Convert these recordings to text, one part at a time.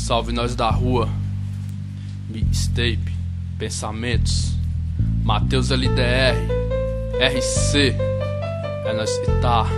Salve nós da rua, Mixtape, Pensamentos, Matheus LDR, RC, é nós que tá.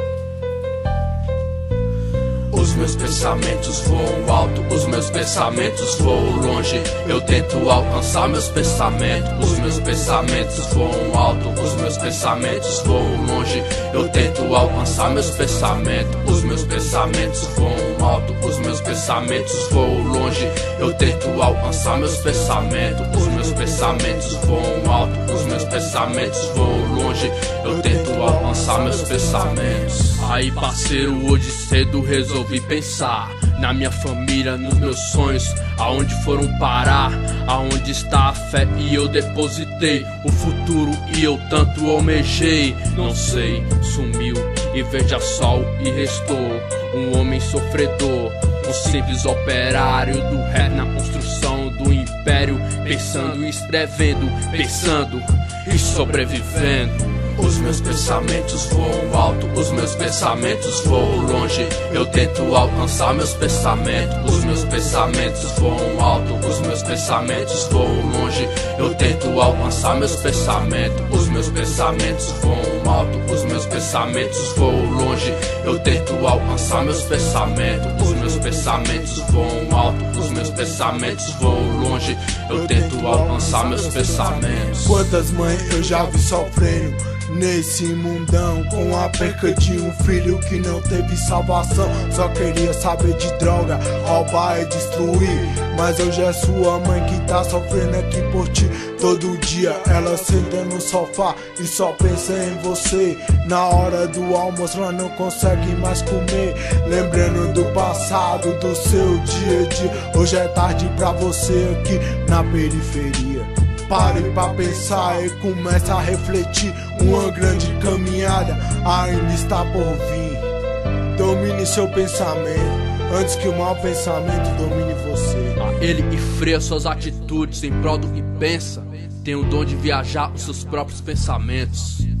Os meus pensamentos voam alto, os meus pensamentos voam longe. Eu tento alcançar meus pensamentos. Os meus pensamentos voam alto, os meus pensamentos voam longe. Eu tento alcançar meus pensamentos. Os meus pensamentos voam alto, os meus pensamentos voam longe. Eu tento alcançar meus pensamentos. Os meus pensamentos voam alto, os meus pensamentos voam longe. Eu tento alcançar meus pensamentos. Aí, parceiro, hoje cedo resolvi pensar na minha família, nos meus sonhos, aonde foram parar, aonde está a fé e eu depositei, o futuro e eu tanto almejei. Não sei, sumiu e veja só o que restou, um homem sofredor, um simples operário do rap na construção do império, pensando e escrevendo, pensando e sobrevivendo. Os meus pensamentos voam alto, os meus pensamentos voam longe. Eu tento alcançar meus pensamentos. Os meus pensamentos voam alto, os meus pensamentos voam longe. Eu tento alcançar meus pensamentos. Os meus pensamentos voam alto, os meus pensamentos voam longe. Eu tento alcançar meus pensamentos. Os meus pensamentos voam alto, os meus pensamentos voam longe. Eu tento alcançar meus pensamentos. Quantas mães eu já vi sofrendo nesse mundão, com a perca de um filho que não teve salvação. Só queria saber de droga, roubar e destruir. Mas hoje é sua mãe que tá sofrendo aqui por ti. Todo dia ela senta no sofá e só pensa em você. Na hora do almoço ela não consegue mais comer, lembrando do passado, do seu dia a dia. Hoje é tarde pra você aqui na periferia. Pare pra pensar e comece a refletir. Uma grande caminhada ainda está por vir. Domine seu pensamento antes que o mau pensamento domine você. Ele que freia suas atitudes em prol do que pensa, tem o dom de viajar os seus próprios pensamentos.